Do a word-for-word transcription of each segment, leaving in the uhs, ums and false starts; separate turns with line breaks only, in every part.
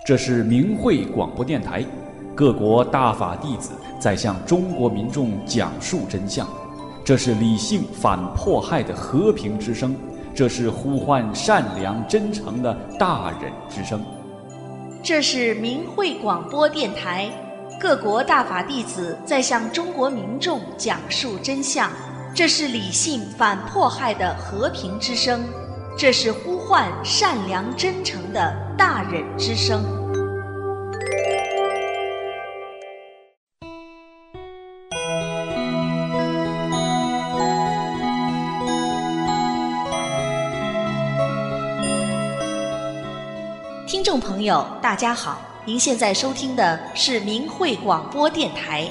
这是明慧广播电台，各国大法弟子在向中国民众讲述真相。这是理性反迫害的和平之声，这是呼唤善良真诚的大忍之声。
这是明慧广播电台，各国大法弟子在向中国民众讲述真相。这是理性反迫害的和平之声，这是呼唤善良真诚的大忍之声。听众朋友大家好，您现在收听的是明慧广播电台。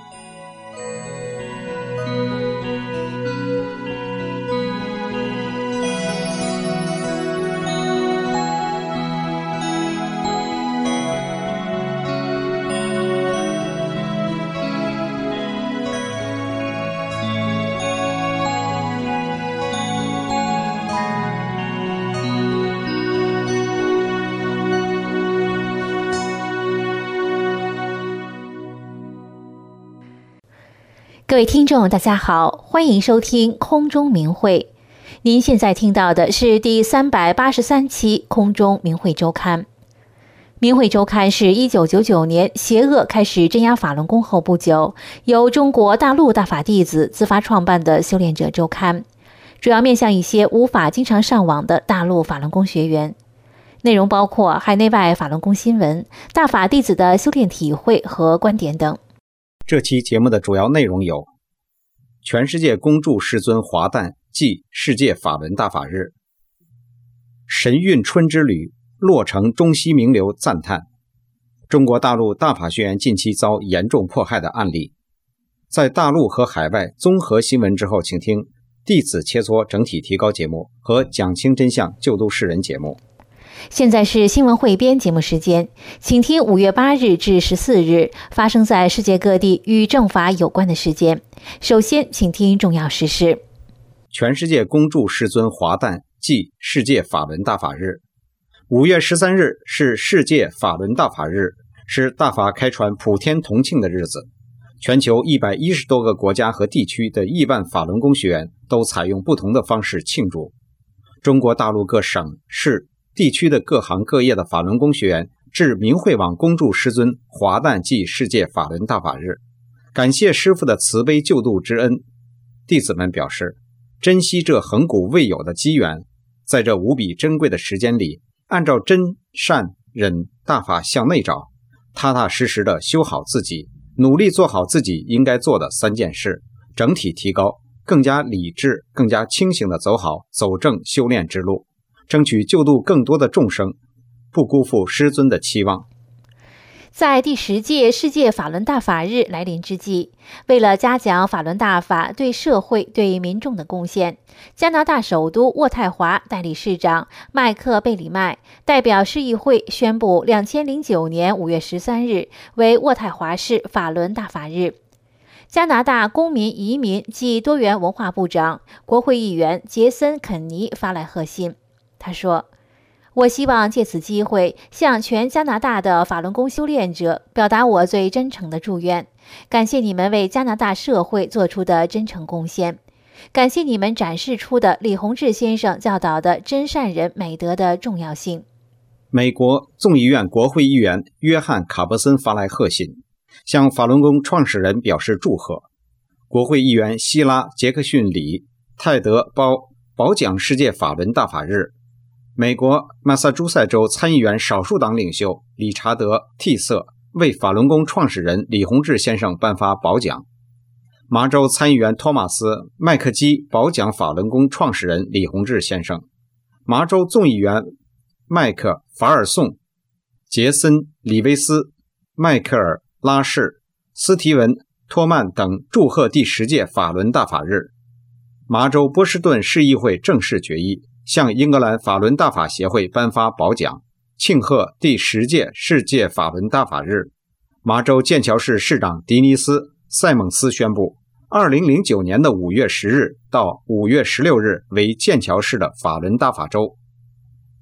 各位听众大家好，欢迎收听空中明慧。您现在听到的是第三百八十三期空中明慧周刊。明慧周刊是一九九九年邪恶开始镇压法轮功后不久，由中国大陆大法弟子自发创办的修炼者周刊，主要面向一些无法经常上网的大陆法轮功学员。内容包括海内外法轮功新闻、大法弟子的修炼体会和观点等。
这期节目的主要内容有：全世界恭祝世尊华诞暨世界法轮大法日，神韵春之旅，洛城中西名流赞叹，中国大陆大法学员近期遭严重迫害的案例。在大陆和海外综合新闻之后，请听弟子切磋整体提高节目和讲清真相救度世人节目。
现在是新闻汇编节目时间，请听五月八日至十四日发生在世界各地与正法有关的事件。首先，请听重要时事。
全世界恭祝世尊华诞暨世界法轮大法日。五月十三日是世界法轮大法日，是大法开传普天同庆的日子。全球一百一十多个国家和地区的亿万法轮功学员都采用不同的方式庆祝。中国大陆各省市地区的各行各业的法轮功学员至明慧网恭祝师尊华诞暨世界法轮大法日，感谢师父的慈悲救度之恩。弟子们表示，珍惜这恒古未有的机缘，在这无比珍贵的时间里，按照真善忍大法向内找，踏踏实实地修好自己，努力做好自己应该做的三件事，整体提高，更加理智更加清醒地走好走正修炼之路，争取救度更多的众生，不辜负师尊的期望。
在第十届世界法轮大法日来临之际，为了嘉奖法轮大法对社会对民众的贡献，加拿大首都渥太华代理市长麦克贝里麦代表市议会宣布二零零九年五月十三日为渥太华市法轮大法日。加拿大公民移民及多元文化部长、国会议员杰森·肯尼发来贺信。他说，我希望借此机会向全加拿大的法轮功修炼者表达我最真诚的祝愿，感谢你们为加拿大社会做出的真诚贡献，感谢你们展示出的李洪志先生教导的真善人美德的重要性。
美国众议院国会议员约翰·卡伯森发来贺信，向法轮功创始人表示祝贺。国会议员希拉·杰克逊里泰德包褒奖世界法轮大法日。美国马萨诸塞州参议员少数党领袖理查德·蒂瑟为法轮功创始人李洪志先生颁发褒奖。麻州参议员托马斯·麦克基褒奖法轮功创始人李洪志先生。麻州众议员麦克·法尔颂、杰森·里维斯、迈克尔·拉士、斯提文·托曼等祝贺第十届法轮大法日。麻州波士顿市议会正式决议向英格兰法轮大法协会颁发褒奖，庆贺第十届世界法轮大法日。麻州剑桥市市长迪尼斯·塞蒙斯宣布，二零零九年的五月十日到五月十六日为剑桥市的法轮大法周。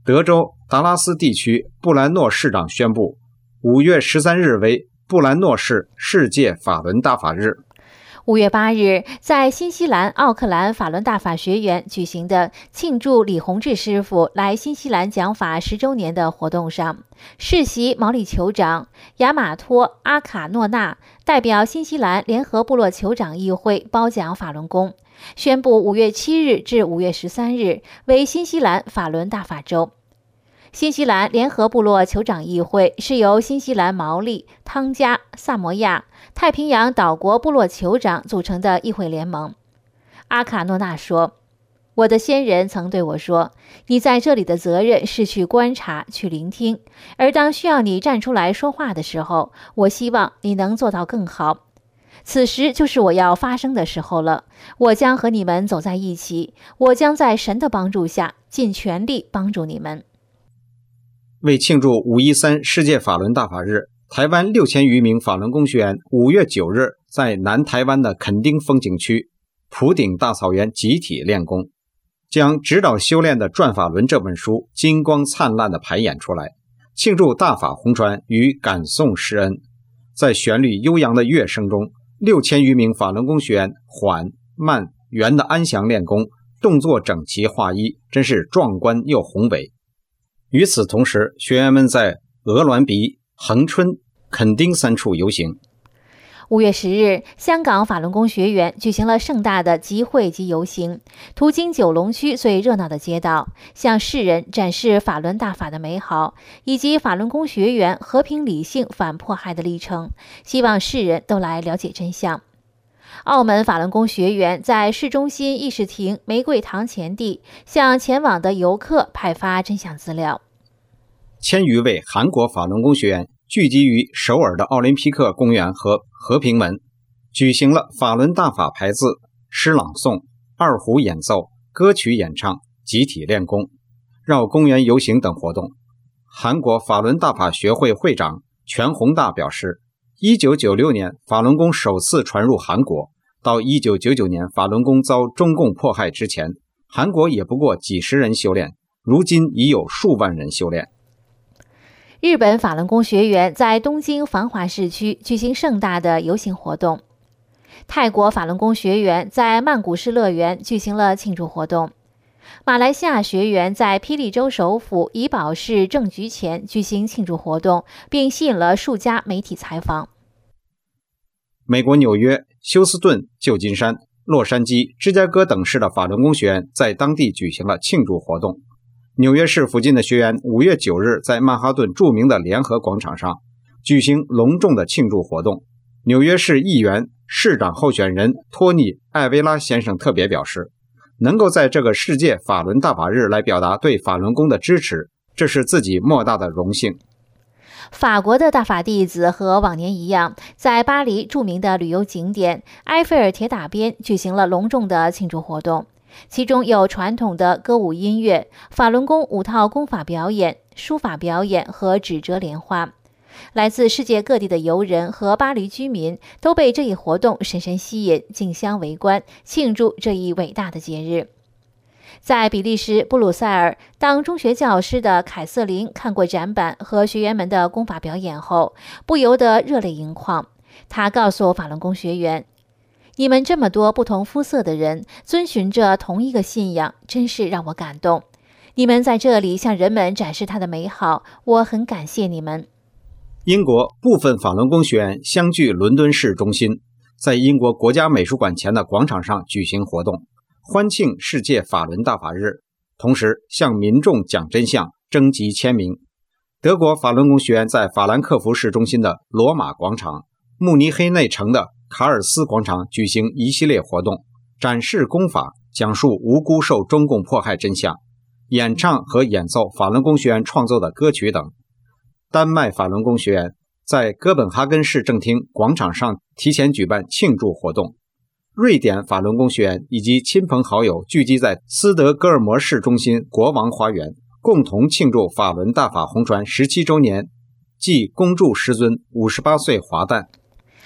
德州达拉斯地区布兰诺市长宣布，五月十三日为布兰诺市世界法轮大法日。
五月八日，在新西兰奥克兰法轮大法学院举行的庆祝李洪志师傅来新西兰讲法十周年的活动上，世袭毛利酋长亚马托阿卡诺纳代表新西兰联合部落酋长议会褒奖法轮功，宣布五月七日至五月十三日为新西兰法轮大法周。新西兰联合部落酋长议会是由新西兰毛利、汤加、萨摩亚、太平洋岛国部落酋长组成的议会联盟。阿卡诺纳说，我的先人曾对我说，你在这里的责任是去观察、去聆听，而当需要你站出来说话的时候，我希望你能做到更好。此时就是我要发声的时候了，我将和你们走在一起，我将在神的帮助下尽全力帮助你们。
为庆祝五一三世界法轮大法日，台湾六千余名法轮功学员五月九日在南台湾的垦丁风景区普顶大草原集体练功，将指导修炼的《转法轮》这本书金光灿烂地排演出来，庆祝大法红传与感颂施恩。在旋律悠扬的乐声中，六千余名法轮功学员缓慢圆的安详练功，动作整齐划一，真是壮观又宏伟。与此同时，学员们在鹅銮鼻、恒春、垦丁三处游行。
五月十日，香港法轮功学员举行了盛大的集会及游行，途经九龙区最热闹的街道，向世人展示法轮大法的美好，以及法轮功学员和平理性反迫害的历程，希望世人都来了解真相。澳门法轮功学员在市中心议事亭玫瑰堂前地向前往的游客派发真相资料。
千余位韩国法轮功学员聚集于首尔的奥林匹克公园和和平门，举行了法轮大法排字、诗朗诵、二胡演奏、歌曲演唱、集体练功、绕公园游行等活动。韩国法轮大法学会会长全宏大表示，一九九六年法轮功首次传入韩国，到一九九九年法轮功遭中共迫害之前，韩国也不过几十人修炼，如今已有数万人修炼。
日本法轮功学员在东京繁华市区举行盛大的游行活动。泰国法轮功学员在曼谷市乐园举行了庆祝活动。马来西亚学员在霹雳州首府怡保市政局前举行庆祝活动，并吸引了数家媒体采访。
美国纽约、休斯顿、旧金山、洛杉矶、芝加哥等市的法轮功学员在当地举行了庆祝活动。纽约市附近的学员五月九日在曼哈顿著名的联合广场上举行隆重的庆祝活动。纽约市议员、市长候选人托尼·艾维拉先生特别表示，能够在这个世界法轮大法日来表达对法轮功的支持，这是自己莫大的荣幸。
法国的大法弟子和往年一样，在巴黎著名的旅游景点埃菲尔铁塔边举行了隆重的庆祝活动，其中有传统的歌舞音乐、法轮功五套功法表演、书法表演和纸折莲花。来自世界各地的游人和巴黎居民都被这一活动深深吸引，竞相围观，庆祝这一伟大的节日。在比利时布鲁塞尔，当中学教师的凯瑟琳看过展板和学员们的功法表演后，不由得热泪盈眶。她告诉法轮功学员，你们这么多不同肤色的人，遵循着同一个信仰，真是让我感动。你们在这里向人们展示它的美好，我很感谢你们。
英国部分法轮功学员相聚伦敦市中心，在英国国家美术馆前的广场上举行活动，欢庆世界法轮大法日，同时向民众讲真相，征集签名。德国法轮功学员在法兰克福市中心的罗马广场、慕尼黑内城的卡尔斯广场举行一系列活动，展示功法，讲述无辜受中共迫害真相，演唱和演奏法轮功学员创作的歌曲等。丹麦法轮功学员在哥本哈根市政厅广场上提前举办庆祝活动。瑞典法轮功学员以及亲朋好友聚集在斯德哥尔摩市中心国王花园，共同庆祝法轮大法红传十七周年，暨恭祝师尊五十八岁华诞。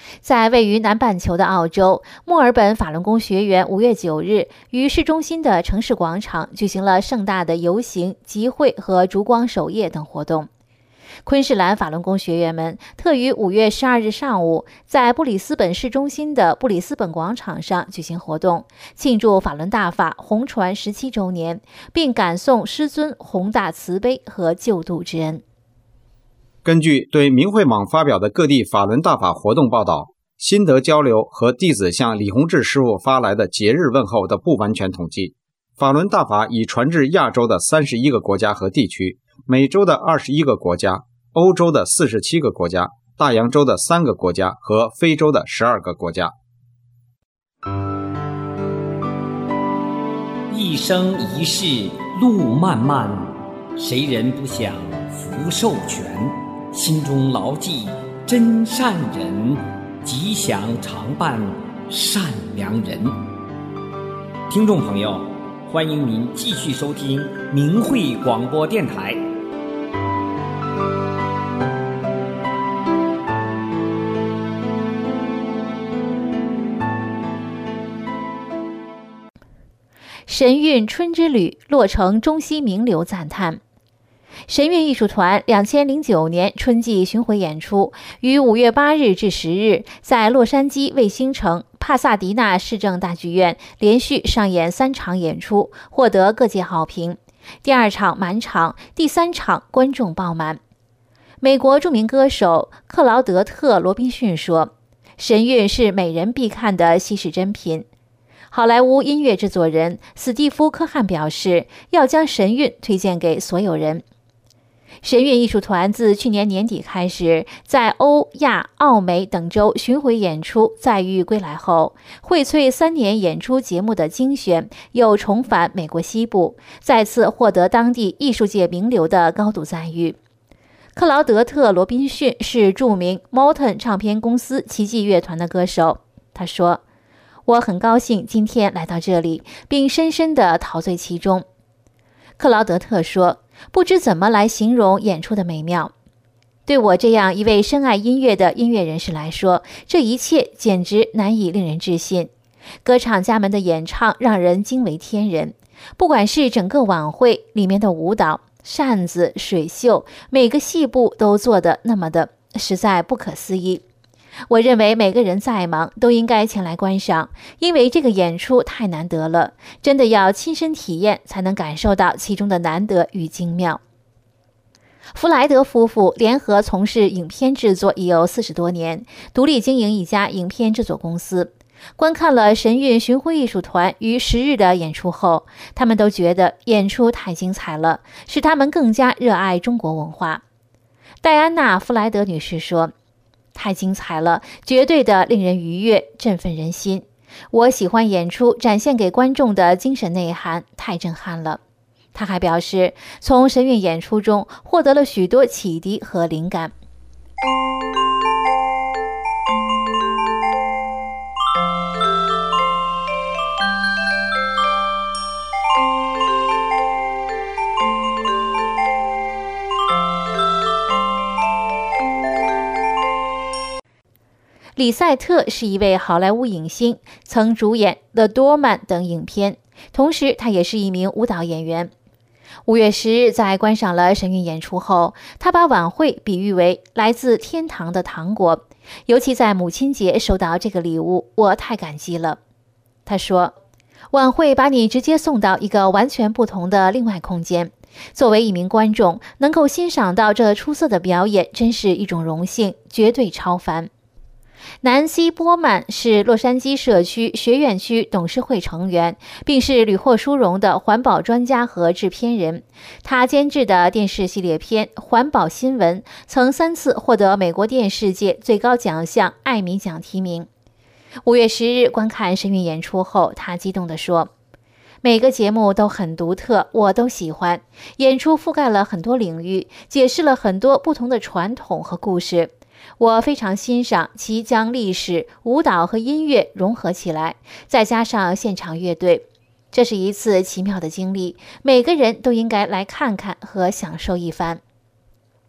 在位于南半球的澳洲，墨尔本法轮功学员五月九日于市中心的城市广场举行了盛大的游行、集会和烛光守夜等活动。昆士兰法轮功学员们特于五月十二日上午在布里斯本市中心的布里斯本广场上举行活动，庆祝法轮大法红传十七周年，并感颂师尊宏大慈悲和救度之恩。
根据对明慧网发表的各地法轮大法活动报道，心得交流和弟子向李洪志师傅发来的节日问候的不完全统计，法轮大法已传至亚洲的三十一个国家和地区，美洲的二十一个国家，欧洲的四十七个国家，大洋洲的三个国家和非洲的十二个国家。
一生一世路漫漫，谁人不想福寿全？心中牢记真善人，吉祥常伴善良人。听众朋友，欢迎您继续收听明慧广播电台。
神韵春之旅落成中西名流赞叹。神韵艺术团两千零九年春季巡回演出于五月八日至十日在洛杉矶卫星城帕萨迪纳市政大剧院连续上演三场演出，获得各界好评。第二场满场，第三场观众爆满。美国著名歌手克劳德特·罗宾逊说：“神韵是每人必看的稀世珍品。”好莱坞音乐制作人史蒂夫·科汉表示，要将神韵推荐给所有人。神韵艺术团自去年年底开始，在欧亚、澳美等州巡回演出，载誉归来后，荟萃三年演出节目的精选，又重返美国西部，再次获得当地艺术界名流的高度赞誉。克劳德特·罗宾逊是著名 Motown 唱片公司奇迹乐团的歌手，他说：“我很高兴今天来到这里，并深深地陶醉其中。”克劳德特说：“不知怎么来形容演出的美妙。对我这样一位深爱音乐的音乐人士来说，这一切简直难以令人置信。歌唱家们的演唱让人惊为天人，不管是整个晚会里面的舞蹈、扇子、水袖，每个细部都做得那么的实在不可思议。我认为每个人再忙都应该前来观赏，因为这个演出太难得了，真的要亲身体验才能感受到其中的难得与精妙。”弗莱德夫妇联合从事影片制作已有四十多年，独立经营一家影片制作公司。观看了神韵巡回艺术团于十日的演出后，他们都觉得演出太精彩了，使他们更加热爱中国文化。戴安娜·弗莱德女士说：“太精彩了，绝对的令人愉悦，振奋人心。我喜欢演出展现给观众的精神内涵，太震撼了。”他还表示，从神韵演出中获得了许多启迪和灵感。李赛特是一位好莱坞影星，曾主演《The Doorman》等影片，同时他也是一名舞蹈演员。五月十日，在观赏了神韵演出后，他把晚会比喻为来自天堂的糖果，尤其在母亲节收到这个礼物，我太感激了。他说：“晚会把你直接送到一个完全不同的另外空间。作为一名观众，能够欣赏到这出色的表演，真是一种荣幸，绝对超凡。”南希·波曼是洛杉矶社区学院区董事会成员，并是屡获殊荣的环保专家和制片人。他监制的电视系列片《环保新闻》曾三次获得美国电视界最高奖项艾米奖提名。五月十日观看神韵演出后，他激动地说：“每个节目都很独特，我都喜欢。演出覆盖了很多领域，解释了很多不同的传统和故事。我非常欣赏其将历史、舞蹈和音乐融合起来，再加上现场乐队。这是一次奇妙的经历，每个人都应该来看看和享受一番。”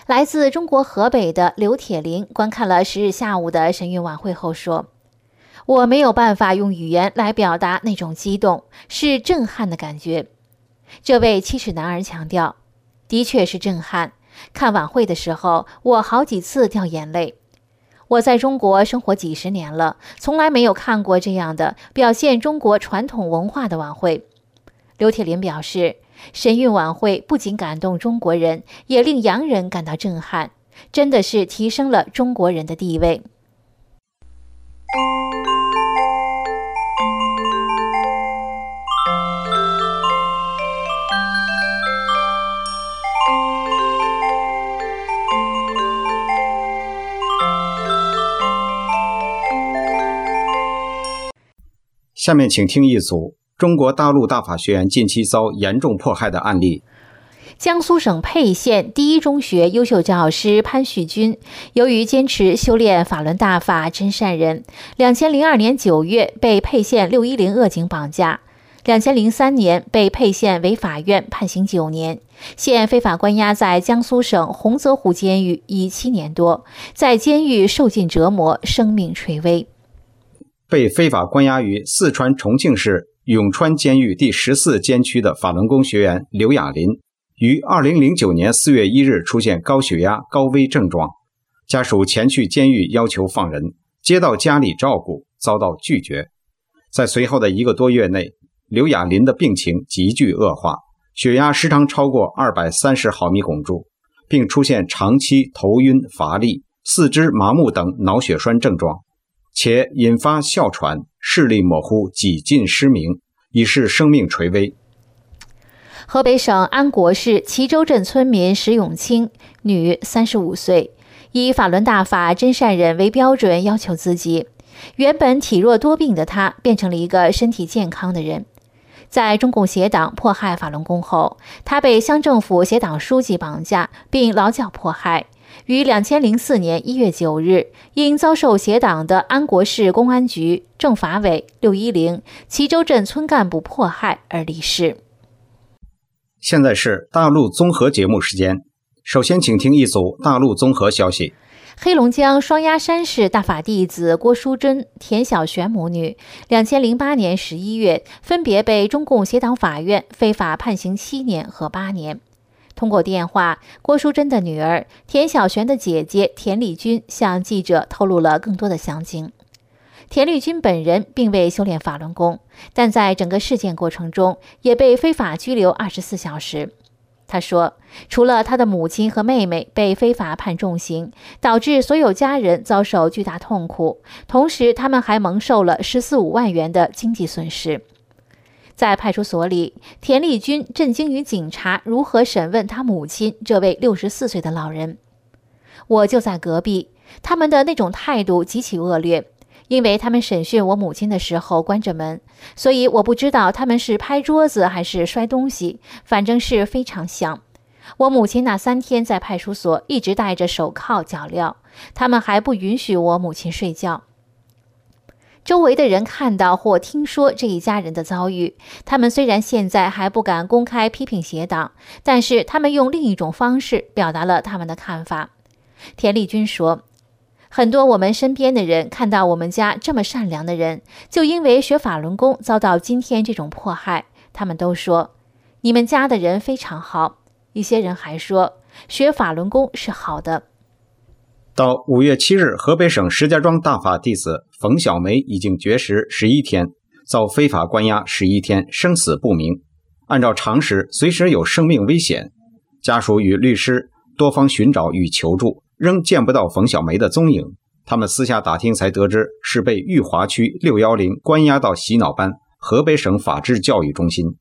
来自中国河北的刘铁林观看了十日下午的神韵晚会后说：“我没有办法用语言来表达那种激动，是震撼的感觉。”这位七尺男儿强调：“的确是震撼。看晚会的时候，我好几次掉眼泪。我在中国生活几十年了，从来没有看过这样的表现中国传统文化的晚会。”刘铁林表示，神韵晚会不仅感动中国人，也令洋人感到震撼，真的是提升了中国人的地位。
下面请听一组中国大陆大法学院近期遭严重迫害的案例。
江苏省沛县第一中学优秀教师潘旭军，由于坚持修炼法轮大法真善人，二零零二年九月被沛县六一零恶警绑架，二零零三年被沛县委法院判刑九年，现非法关押在江苏省洪泽湖监狱已七年多，在监狱受尽折磨，生命垂危。
被非法关押于四川重庆市永川监狱第十四监区的法轮功学员刘雅林，于二零零九年四月一日出现高血压、高危症状，家属前去监狱要求放人，接到家里照顾，遭到拒绝。在随后的一个多月内，刘雅林的病情急剧恶化，血压时常超过二百三十毫米汞柱，并出现长期头晕、乏力、四肢麻木等脑血栓症状，且引发哮喘、视力模糊、几近失明，已是生命垂危。
河北省安国市齐州镇村民石永清，女，三十五岁，以法轮大法真善忍为标准要求自己。原本体弱多病的她，变成了一个身体健康的人。在中共邪党迫害法轮功后，她被乡政府邪党书记绑架，并劳教迫害。于二零零四年一月九日，因遭受邪党的安国市公安局、政法委、六一零、齐州镇村干部迫害而离世。
现在是大陆综合节目时间，首先请听一组大陆综合消息。
黑龙江双鸭山市大法弟子郭淑珍、田小璇母女，二零零八年十一月分别被中共邪党法院非法判刑七年和八年。通过电话，郭淑珍的女儿田小璇的姐姐田丽君向记者透露了更多的详情。田丽君本人并未修炼法轮功，但在整个事件过程中也被非法拘留二十四小时。她说，除了她的母亲和妹妹被非法判重刑，导致所有家人遭受巨大痛苦，同时他们还蒙受了十四五万元的经济损失。在派出所里，田丽君震惊于警察如何审问她母亲这位六十四岁的老人。我就在隔壁，他们的那种态度极其恶劣。因为他们审讯我母亲的时候关着门，所以我不知道他们是拍桌子还是摔东西，反正是非常像。我母亲那三天在派出所一直戴着手铐脚镣，他们还不允许我母亲睡觉。周围的人看到或听说这一家人的遭遇，他们虽然现在还不敢公开批评邪党，但是他们用另一种方式表达了他们的看法。田丽君说，很多我们身边的人看到我们家这么善良的人，就因为学法轮功遭到今天这种迫害，他们都说你们家的人非常好。一些人还说学法轮功是好的。
到五月七日，河北省石家庄大法弟子冯小梅已经绝食十一天，遭非法关押十一天，生死不明。按照常识，随时有生命危险。家属与律师多方寻找与求助，仍见不到冯小梅的踪影。他们私下打听才得知，是被裕华区六一零关押到洗脑班河北省法制教育中心。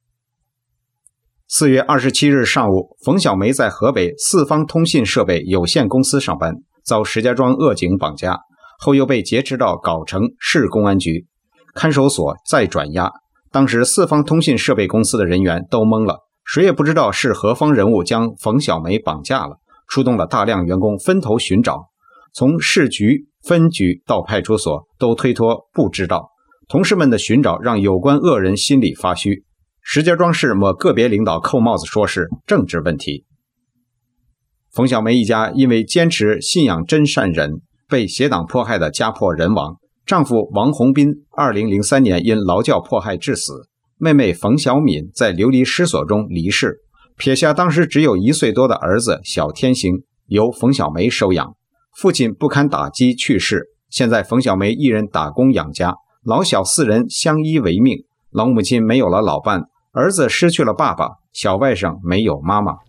四月二十七日上午，冯小梅在河北四方通信设备有限公司上班，遭石家庄恶警绑架，后又被劫持到藁城市公安局看守所再转押。当时四方通信设备公司的人员都懵了，谁也不知道是何方人物将冯小梅绑架了，出动了大量员工分头寻找，从市局、分局到派出所都推脱不知道。同事们的寻找让有关恶人心里发虚。石家庄市某个别领导扣帽子说是政治问题。 冯小梅一家因为坚持信仰真善忍，被邪党迫害的家破人亡。丈夫王洪斌二零零三年因劳教迫害致死，妹妹冯小敏在流离失所中离世，撇下当时只有一岁多的儿子小天行，由冯小梅收养。父亲不堪打击去世，现在冯小梅一人打工养家，老小四人相依为命。老母亲没有了老伴，儿子失去了爸爸，小外甥没有妈妈。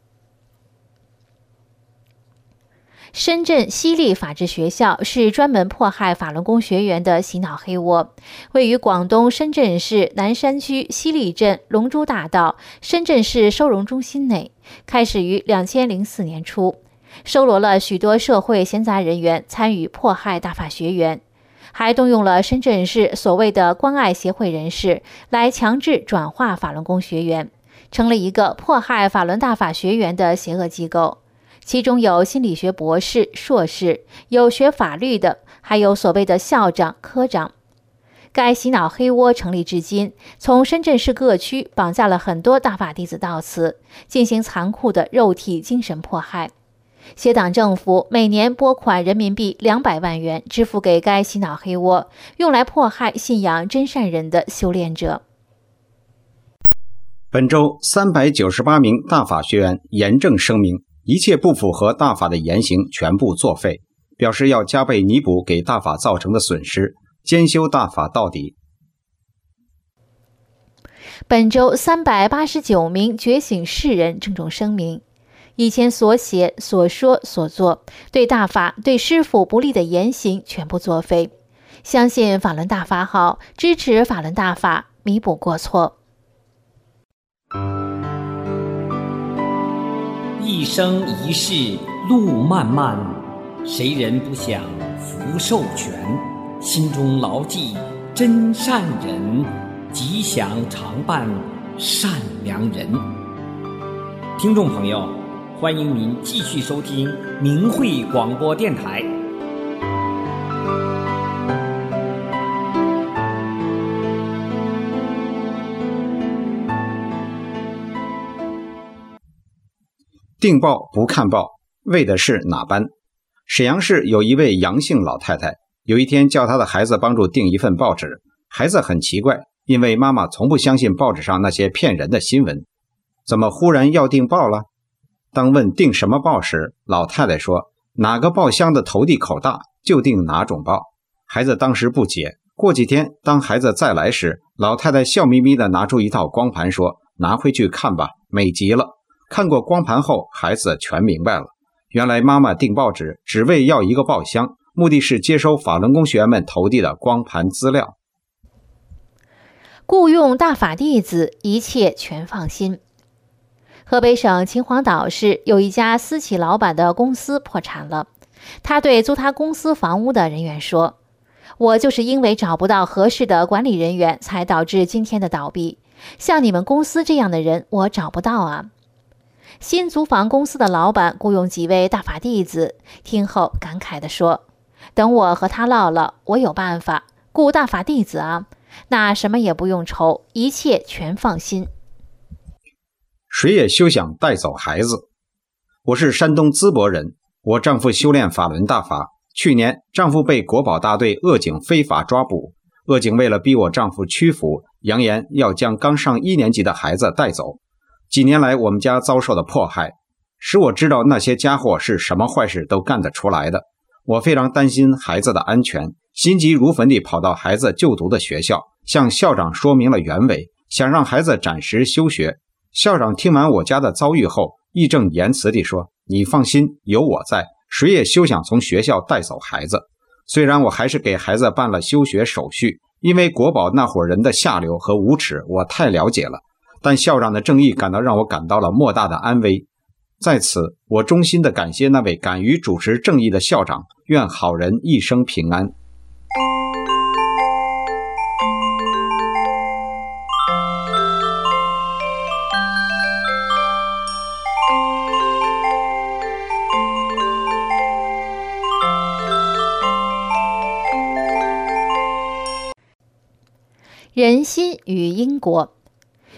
深圳西丽法治学校是专门迫害法轮功学员的洗脑黑窝，位于广东深圳市南山区西丽镇龙珠大道深圳市收容中心内，开始于二零零四年初，收罗了许多社会闲杂人员参与迫害大法学员，还动用了深圳市所谓的关爱协会人士来强制转化法轮功学员，成了一个迫害法轮大法学员的邪恶机构。其中有心理学博士、硕士，有学法律的，还有所谓的校长、科长。该洗脑黑窝成立至今，从深圳市各区绑架了很多大法弟子到此，进行残酷的肉体、精神迫害。邪党政府每年拨款人民币两百万元支付给该洗脑黑窝，用来迫害信仰真善人的修炼者。
本周三百九十八名大法学员严正声明，一切不符合大法的言行全部作废，表示要加倍弥补给大法造成的损失，兼修大法到底。
本周三百八十九名觉醒世人郑重声明，以前所写、所说、所做对大法、对师父不利的言行全部作废，相信法轮大法好，支持法轮大法，弥补过错。
一生一世路漫漫，谁人不想福寿全？心中牢记真善人，吉祥常伴善良人。听众朋友，欢迎您继续收听明慧广播电台。
订报不看报，为的是哪般？沈阳市有一位杨姓老太太，有一天叫她的孩子帮助订一份报纸，孩子很奇怪，因为妈妈从不相信报纸上那些骗人的新闻，怎么忽然要订报了？当问订什么报时，老太太说哪个报箱的投递口大就订哪种报。孩子当时不解，过几天当孩子再来时，老太太笑眯眯地拿出一套光盘说，拿回去看吧，美极了。看过光盘后，孩子全明白了，原来妈妈订报纸只为要一个报箱，目的是接收法轮功学员们投递的光盘资料。
雇佣大法弟子，一切全放心。河北省秦皇岛市有一家私企老板的公司破产了，他对租他公司房屋的人员说，我就是因为找不到合适的管理人员才导致今天的倒闭，像你们公司这样的人我找不到啊。新租房公司的老板雇佣几位大法弟子，听后感慨地说，等我和他唠了，我有办法，雇大法弟子啊，那什么也不用愁，一切全放心。
谁也休想带走孩子。我是山东淄博人，我丈夫修炼法轮大法，去年丈夫被国保大队恶警非法抓捕，恶警为了逼我丈夫屈服，扬言要将刚上一年级的孩子带走。几年来我们家遭受的迫害，使我知道那些家伙是什么坏事都干得出来的。我非常担心孩子的安全，心急如焚地跑到孩子就读的学校，向校长说明了原委，想让孩子暂时休学。校长听完我家的遭遇后，义正言辞地说，你放心，有我在，谁也休想从学校带走孩子。虽然我还是给孩子办了休学手续，因为国保那伙人的下流和无耻我太了解了，但校长的正义感到让我感到了莫大的安危。在此，我衷心地感谢那位敢于主持正义的校长，愿好人一生平安。
人心与因果。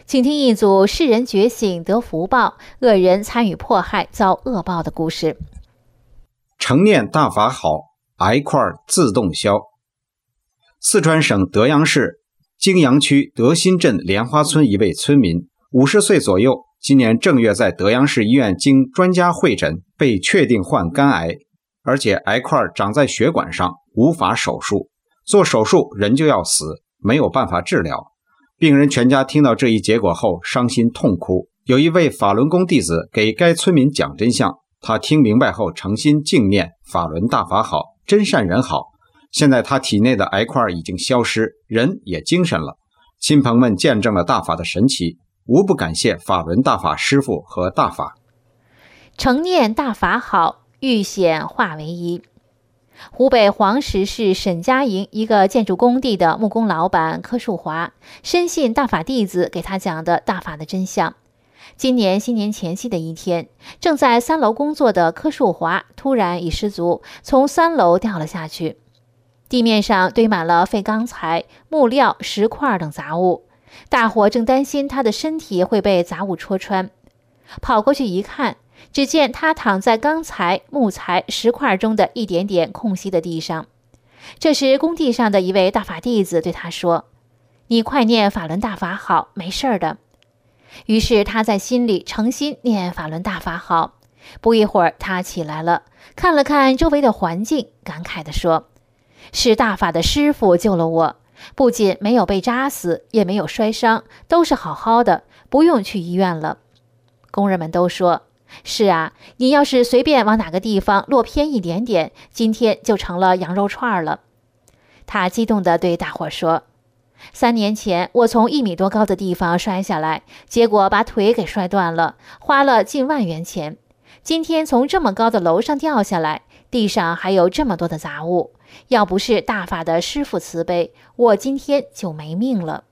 请听一组世人觉醒得福报，恶人参与迫害遭恶报的故事。
成念大法好，癌块自动消。四川省德阳市泾阳区德新镇莲花村一位村民，五十岁左右，今年正月在德阳市医院经专家会诊，被确定患肝癌，而且癌块长在血管上，无法手术，做手术人就要死，没有办法治疗。病人全家听到这一结果后伤心痛哭。有一位法轮功弟子给该村民讲真相，他听明白后诚心敬念法轮大法好，真善人好。现在他体内的癌块已经消失，人也精神了。亲朋们见证了大法的神奇，无不感谢法轮大法师父和大法。
诚念大法好，遇险化为一。湖北黄石市沈家营一个建筑工地的木工老板柯树华，深信大法弟子给他讲的大法的真相。今年新年前夕的一天，正在三楼工作的柯树华突然已失足，从三楼掉了下去。地面上堆满了废钢材、木料、石块等杂物，大伙正担心他的身体会被杂物戳穿。跑过去一看，只见他躺在钢材、木材、石块中的一点点空隙的地上。这时工地上的一位大法弟子对他说：“你快念法轮大法好，没事的。”于是他在心里诚心念法轮大法好。不一会儿他起来了，看了看周围的环境，感慨地说：“是大法的师父救了我，不仅没有被扎死，也没有摔伤，都是好好的，不用去医院了。”工人们都说：“是啊，你要是随便往哪个地方落偏一点点，今天就成了羊肉串了。”他激动地对大伙说：“三年前我从一米多高的地方摔下来，结果把腿给摔断了，花了近万元钱。今天从这么高的楼上掉下来，地上还有这么多的杂物，要不是大法的师父慈悲，我今天就没命了。”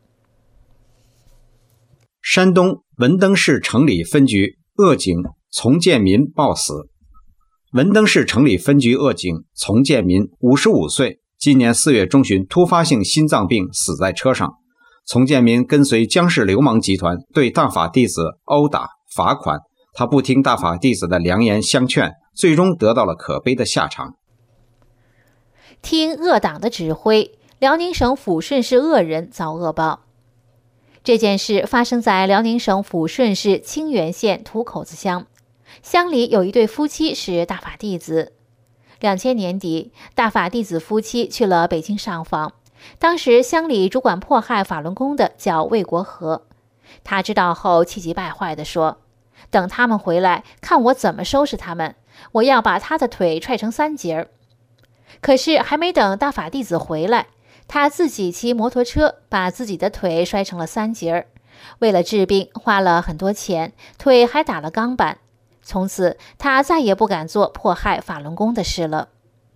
山东文登市城里分局鄂警丛建民暴死。文登市城里分局鄂警丛建民五十五岁，今年四月中旬突发性心脏病死在车上。丛建民跟随江氏流氓集团对大法弟子殴打罚款，他不听大法弟子的良言相劝，最终得到了可悲的下场。
听恶党的指挥，辽宁省抚顺市恶人遭恶报。这件事发生在辽宁省抚顺市清源县土口子乡，乡里有一对夫妻是大法弟子。两千年底，大法弟子夫妻去了北京上访，当时乡里主管迫害法轮功的叫魏国和，他知道后气急败坏地说：“等他们回来，看我怎么收拾他们，我要把他的腿踹成三截儿。”可是还没等大法弟子回来，他自己骑摩托车把自己的腿摔成了三截儿。为了治病花了很多钱，腿还打了钢板。从此他再也不敢做迫害法轮功的事了。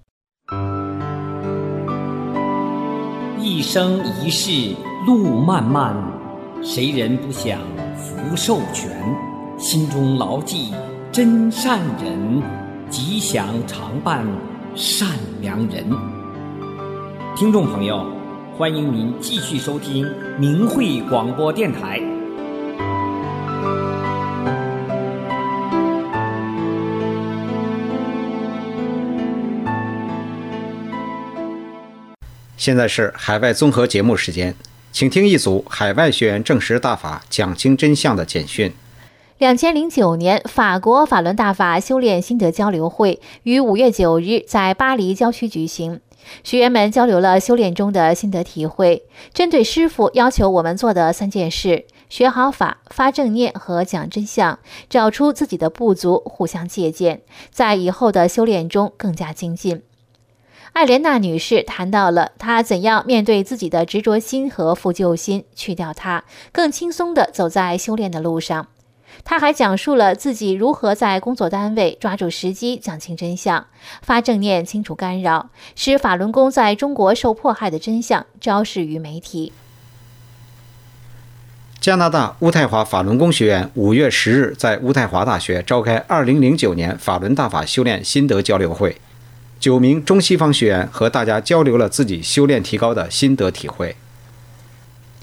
一生一世路漫漫，谁人不想福寿全？心中牢记真善人，吉祥常伴善良人。听众朋友，欢迎您继续收听明慧广播电台。
现在是海外综合节目时间，请听一组海外学员证实大法讲清真相的简讯。
两千零九年，法国法轮大法修炼心得交流会于五月九日在巴黎郊区举行，学员们交流了修炼中的心得体会，针对师父要求我们做的三件事，学好法、发正念和讲真相，找出自己的不足，互相借鉴，在以后的修炼中更加精进。艾莲娜女士谈到了她怎样面对自己的执着心和负疚心，去掉它，更轻松地走在修炼的路上。她还讲述了自己如何在工作单位抓住时机讲清真相，发正念清除干扰，使法轮功在中国受迫害的真相昭示于媒体。
加拿大渥太华法轮功学院五月十日在渥太华大学召开二零零九年法轮大法修炼心得交流会，九名中西方学员和大家交流了自己修炼提高的心得体会。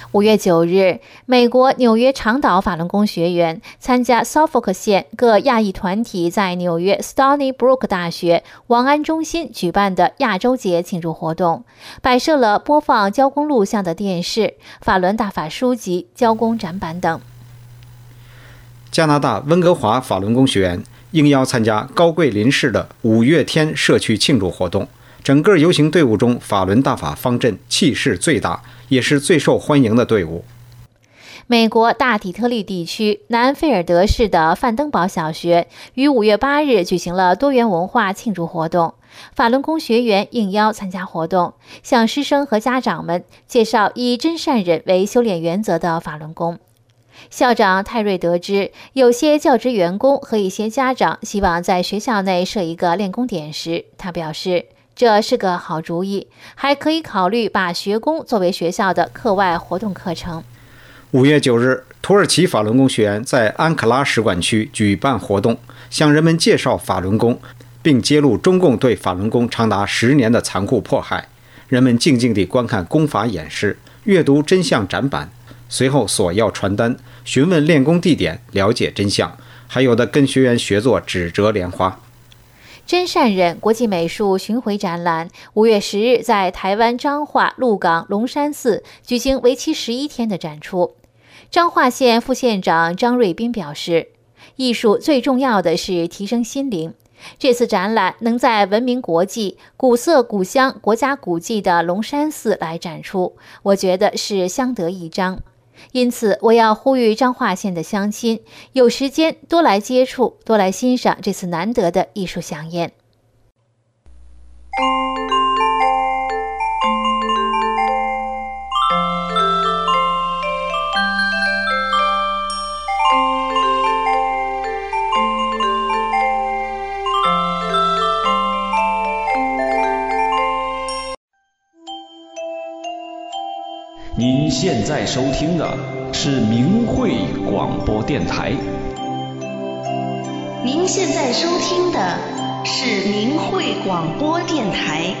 五月九日，美国纽约长岛法轮功学员参加 Suffolk 县各亚裔团体在纽约 Stony Brook 大学王安中心举办的亚洲节庆祝活动，摆设了播放教功录像的电视、法轮大法书籍、教功展板等。
加拿大温哥华法轮功学员应邀参加高桂林市的五月天社区庆祝活动，整个游行队伍中，法轮大法方阵气势最大，也是最受欢迎的队伍。
美国大底特律地区南菲尔德市的范登堡小学于五月八日举行了多元文化庆祝活动，法轮功学员应邀参加活动，向师生和家长们介绍以真善忍为修炼原则的法轮功。校长泰瑞得知有些教职员工和一些家长希望在学校内设一个练功点时，他表示这是个好主意，还可以考虑把学功作为学校的课外活动课程。
五月九日，土耳其法轮功学员在安卡拉使馆区举办活动，向人们介绍法轮功，并揭露中共对法轮功长达十年的残酷迫害。人们静静地观看功法演示，阅读真相展板，随后索要传单，询问练功地点，了解真相，还有的跟学员学做纸折莲花。
真善忍国际美术巡回展览五月十日在台湾彰化鹿港龙山寺举行为期十一天的展出。彰化县副县长张瑞斌表示，艺术最重要的是提升心灵。这次展览能在闻名国际、古色古香、国家古迹的龙山寺来展出，我觉得是相得益彰。因此，我要呼吁彰化县的乡亲，有时间多来接触，多来欣赏这次难得的艺术飨宴。
您现在收听的是明慧广播电台。
您现在收听的是明慧广播电台。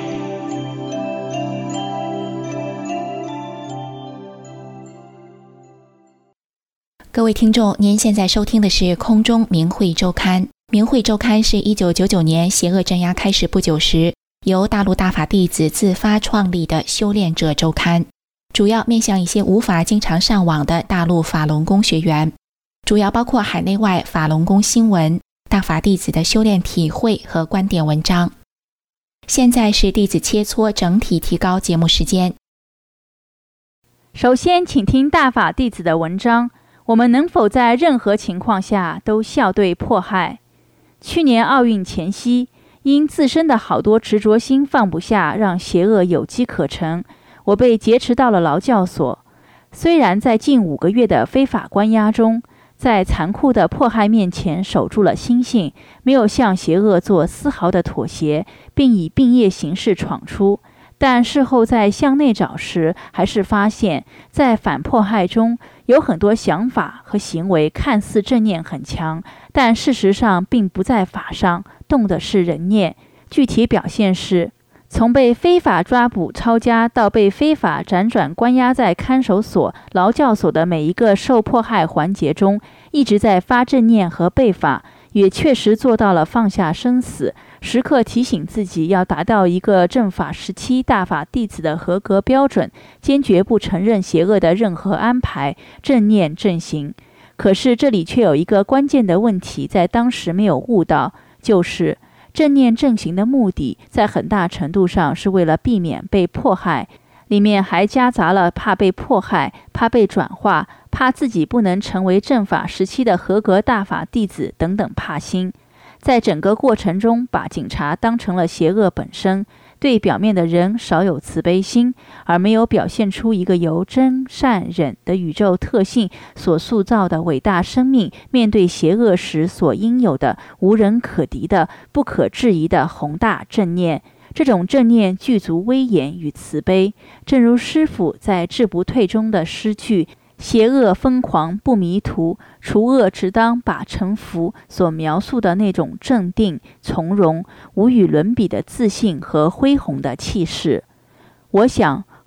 各位听众，您现在收听的是空中明慧周刊。明慧周刊是一九九九年邪恶镇压开始不久时，由大陆大法弟子自发创立的修炼者周刊，主要面向一些无法经常上网的大陆法轮功学员，主要包括海内外法轮功新闻、大法弟子的修炼体会和观点文章。现在是弟子切磋整体提高节目时间。
首先请听大法弟子的文章，我们能否在任何情况下都笑对迫害？去年奥运前夕，因自身的好多执着心放不下，让邪恶有机可乘，我被劫持到了劳教所。虽然在近五个月的非法关押中，在残酷的迫害面前守住了心性，没有向邪恶做丝毫的妥协，并以并业形式闯出，但事后在向内找时，还是发现在反迫害中有很多想法和行为看似正念很强，但事实上并不在法上，动的是人念。具体表现是，从被非法抓捕抄家到被非法辗转关押在看守所、劳教所的每一个受迫害环节中，一直在发正念和背法，也确实做到了放下生死，时刻提醒自己要达到一个正法时期大法弟子的合格标准，坚决不承认邪恶的任何安排，正念正行。可是这里却有一个关键的问题，在当时没有悟到，就是正念正行的目的在很大程度上是为了避免被迫害，里面还夹杂了怕被迫害、怕被转化、怕自己不能成为正法时期的合格大法弟子等等怕心。在整个过程中，把警察当成了邪恶本身，对表面的人少有慈悲心，而没有表现出一个由真善忍的宇宙特性所塑造的伟大生命面对邪恶时所应有的无人可敌的不可质疑的宏大正念。这种正念具足威严与慈悲，正如师父在志不退中的诗句邪恶疯狂不迷途，除恶只当把臣服所描述的那种镇定、从容、无与伦比的自信和恢宏的气势。我想，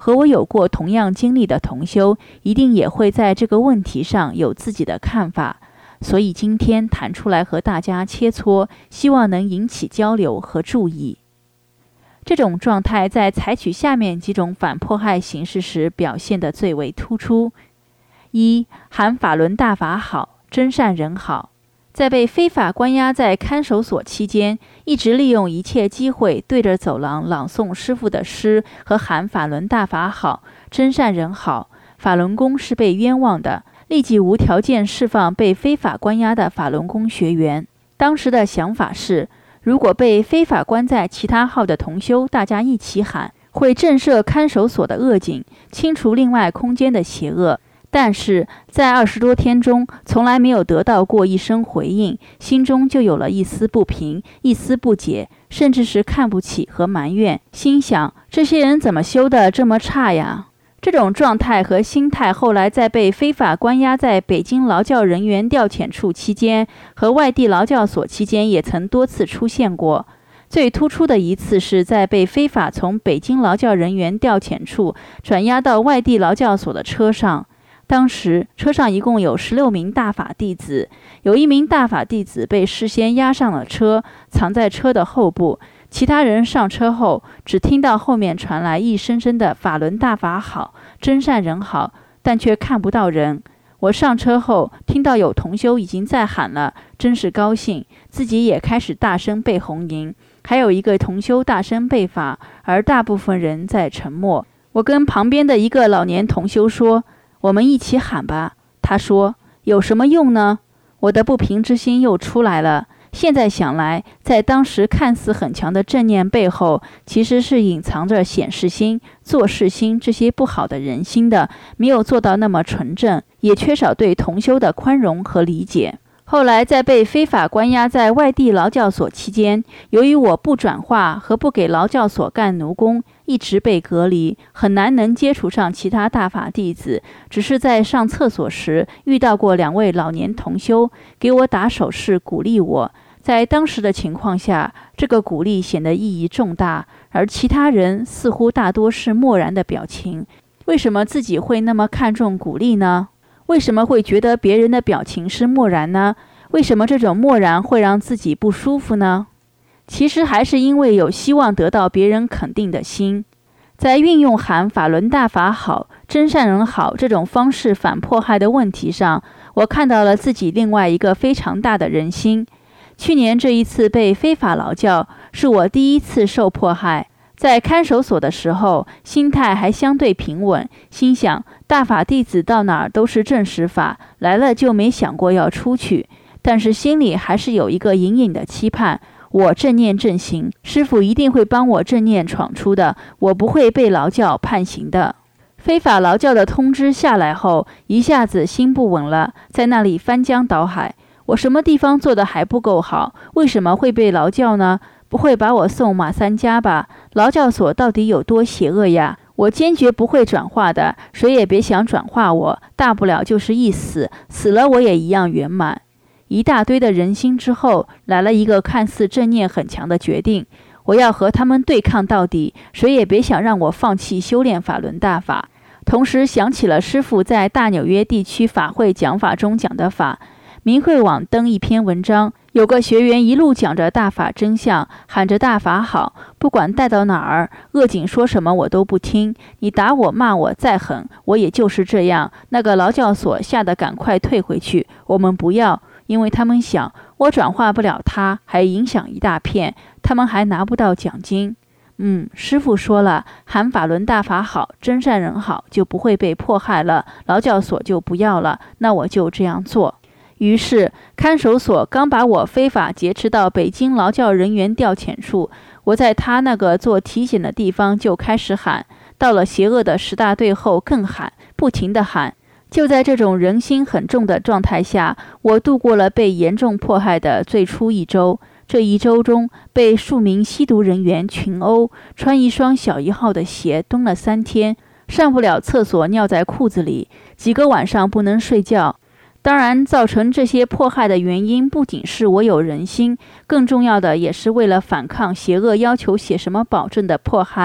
和我有过同样经历的同修，一定也会在这个问题上有自己的看法，所以今天谈出来和大家切磋，希望能引起交流和注意。这种状态在采取下面几种反迫害形式时表现得最为突出。一、喊法轮大法好，真善人好。在被非法关押在看守所期间，一直利用一切机会对着走廊朗诵师父的诗和喊法轮大法好，真善人好。法轮功是被冤枉的，立即无条件释放被非法关押的法轮功学员。当时的想法是，如果被非法关在其他号的同修大家一起喊，会震慑看守所的恶警，清除另外空间的邪恶。但是在二十多天中，从来没有得到过一声回应，心中就有了一丝不平，一丝不解，甚至是看不起和埋怨，心想这些人怎么修得这么差呀？这种状态和心态后来在被非法关押在北京劳教人员调遣处期间和外地劳教所期间也曾多次出现过。最突出的一次是在被非法从北京劳教人员调遣处转押到外地劳教所的车上。当时车上一共有十六名大法弟子，有一名大法弟子被事先押上了车，藏在车的后部。其他人上车后，只听到后面传来一声声的法轮大法好，真善人好，但却看不到人。我上车后听到有同修已经在喊了，真是高兴，自己也开始大声背红迎，还有一个同修大声背法，而大部分人在沉默。我跟旁边的一个老年同修说，我们一起喊吧。他说，有什么用呢？我的不平之心又出来了。现在想来，在当时看似很强的正念背后，其实是隐藏着显示心、做事心这些不好的人心的，没有做到那么纯正，也缺少对同修的宽容和理解。后来在被非法关押在外地劳教所期间，由于我不转化和不给劳教所干奴工，一直被隔离，很难能接触上其他大法弟子，只是在上厕所时遇到过两位老年同修，给我打手势鼓励我。在当时的情况下，这个鼓励显得意义重大，而其他人似乎大多是漠然的表情。为什么自己会那么看重鼓励呢？为什么会觉得别人的表情是漠然呢？为什么这种漠然会让自己不舒服呢？其实还是因为有希望得到别人肯定的心。在运用喊法轮大法好，真善人好这种方式反迫害的问题上，我看到了自己另外一个非常大的人心。去年这一次被非法劳教，是我第一次受迫害。在看守所的时候，心态还相对平稳，心想大法弟子到哪儿都是正实法，来了就没想过要出去。但是心里还是有一个隐隐的期盼，我正念正行，师父一定会帮我正念闯出的，我不会被劳教判刑的。非法劳教的通知下来后，一下子心不稳了，在那里翻江倒海。我什么地方做的还不够好？为什么会被劳教呢？不会把我送马三家吧？劳教所到底有多邪恶呀？我坚决不会转化的，谁也别想转化我，大不了就是一死，死了我也一样圆满。一大堆的人心之后，来了一个看似正念很强的决定，我要和他们对抗到底，谁也别想让我放弃修炼法轮大法。同时想起了师父在大纽约地区法会讲法中讲的法。明慧网登一篇文章，有个学员一路讲着大法真相，喊着大法好，不管带到哪儿，恶警说什么我都不听，你打我骂我再狠，我也就是这样。那个劳教所吓得赶快退回去，我们不要，因为他们想我转化不了他，还影响一大片，他们还拿不到奖金。嗯，师父说了，喊法轮大法好，真善人好，就不会被迫害了，劳教所就不要了，那我就这样做。于是看守所刚把我非法劫持到北京劳教人员调遣处，我在他那个做体检的地方就开始喊，到了邪恶的十大队后更喊，不停地喊。就在这种人心很重的状态下，我度过了被严重迫害的最初一周。这一周中，被数名吸毒人员群殴，穿一双小一号的鞋蹲了三天，上不了厕所尿在裤子里，几个晚上不能睡觉。当然，造成这些迫害的原因不仅是我有人心，更重要的也是为了反抗邪恶要求写什么保证的迫害。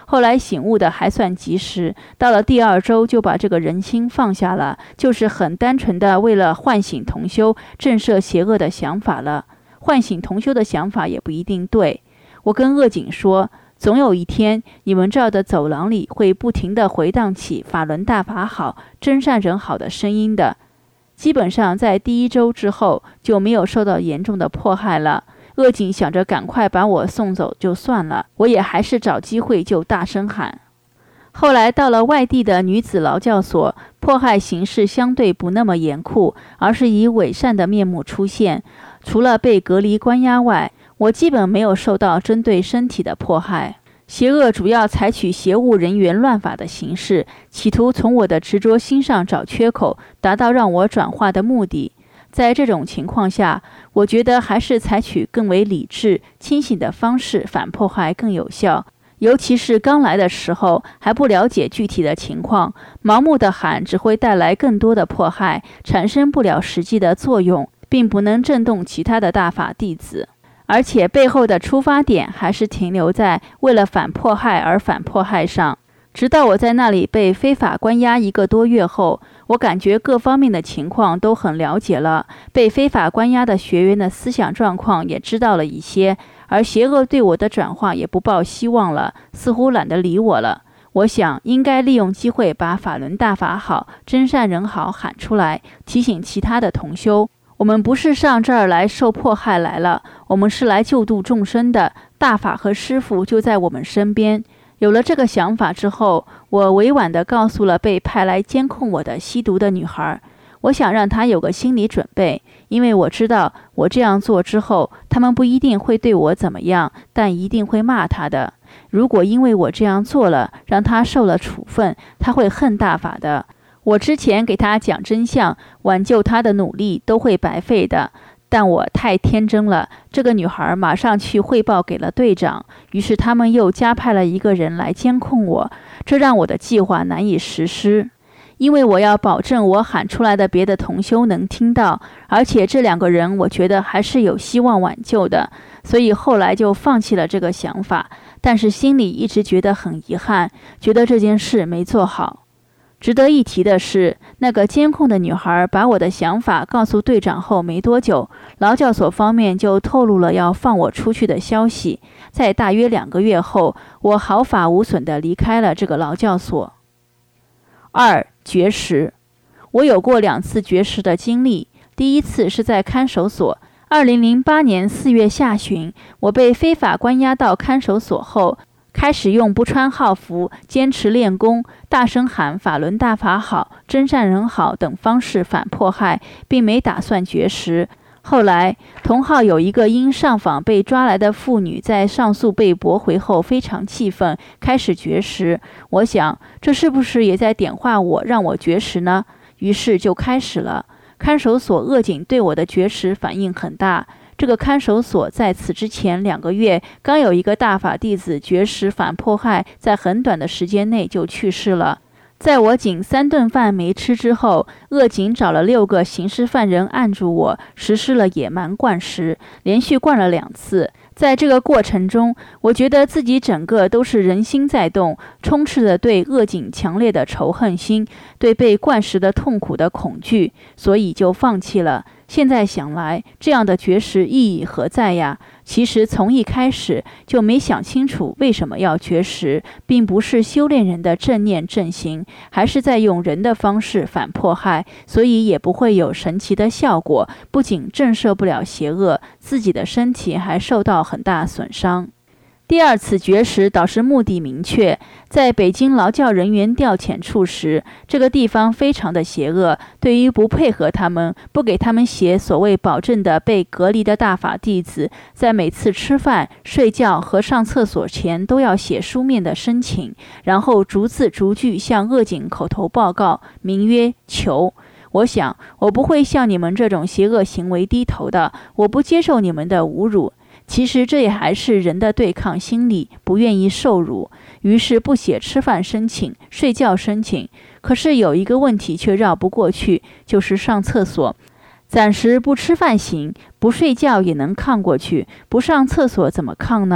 后来醒悟的还算及时，到了第二周就把这个人心放下了，就是很单纯的为了唤醒同修、震慑邪恶的想法了。唤醒同修的想法也不一定对。我跟恶警说，总有一天你们这儿的走廊里会不停地回荡起法轮大法好、真善人好的声音的。基本上在第一周之后就没有受到严重的迫害了。恶警想着赶快把我送走就算了，我也还是找机会就大声喊。后来到了外地的女子劳教所，迫害形式相对不那么严酷，而是以伪善的面目出现。除了被隔离关押外，我基本没有受到针对身体的迫害。邪恶主要采取邪物人员乱法的形式，企图从我的执着心上找缺口，达到让我转化的目的。在这种情况下，我觉得还是采取更为理智、清醒的方式反迫害更有效。尤其是刚来的时候，还不了解具体的情况，盲目的喊只会带来更多的迫害，产生不了实际的作用，并不能震动其他的大法弟子。而且背后的出发点还是停留在为了反迫害而反迫害上。直到我在那里被非法关押一个多月后，我感觉各方面的情况都很了解了，被非法关押的学员的思想状况也知道了一些，而邪恶对我的转化也不抱希望了，似乎懒得理我了。我想应该利用机会把法轮大法好、真善人好喊出来，提醒其他的同修，我们不是上这儿来受迫害来了，我们是来救度众生的，大法和师父就在我们身边。有了这个想法之后，我委婉地告诉了被派来监控我的吸毒的女孩，我想让她有个心理准备，因为我知道我这样做之后，他们不一定会对我怎么样，但一定会骂她的。如果因为我这样做了，让她受了处分，她会恨大法的。我之前给她讲真相，挽救她的努力都会白费的。但我太天真了，这个女孩马上去汇报给了队长，于是他们又加派了一个人来监控我，这让我的计划难以实施。因为我要保证我喊出来的别的同修能听到，而且这两个人我觉得还是有希望挽救的，所以后来就放弃了这个想法，但是心里一直觉得很遗憾，觉得这件事没做好。值得一提的是，那个监控的女孩把我的想法告诉队长后没多久，劳教所方面就透露了要放我出去的消息。在大约两个月后，我毫发无损地离开了这个劳教所。二、绝食。我有过两次绝食的经历，第一次是在看守所。二零零八年四月下旬，我被非法关押到看守所后，开始用不穿号服、坚持练功、大声喊法轮大法好、真善人好等方式反迫害，并没打算绝食。后来，同号有一个因上访被抓来的妇女在上诉被驳回后非常气愤，开始绝食。我想，这是不是也在点化我，让我绝食呢？于是就开始了。看守所恶警对我的绝食反应很大。这个看守所在此之前两个月，刚有一个大法弟子绝食反迫害，在很短的时间内就去世了。在我仅三顿饭没吃之后，恶警找了六个刑事犯人按住我，实施了野蛮灌食，连续灌了两次。在这个过程中，我觉得自己整个都是人心在动，充斥着对恶警强烈的仇恨心，对被灌食的痛苦的恐惧，所以就放弃了。现在想来，这样的绝食意义何在呀？其实从一开始就没想清楚为什么要绝食，并不是修炼人的正念正行，还是在用人的方式反迫害，所以也不会有神奇的效果，不仅震慑不了邪恶，自己的身体还受到很大损伤。第二次绝食倒是目的明确，在北京劳教人员调遣处时，这个地方非常的邪恶，对于不配合他们、不给他们写所谓保证的被隔离的大法弟子，在每次吃饭、睡觉和上厕所前都要写书面的申请，然后逐字逐句向恶警口头报告，名曰求。我想，我不会向你们这种邪恶行为低头的，我不接受你们的侮辱。其实这也还是人的对抗心理，不愿意受辱，于是不写吃饭申请、睡觉申请。可是有一个问题却绕不过去，就是上厕所。暂时不吃饭行，不睡觉也能抗过去，不上厕所怎么抗呢？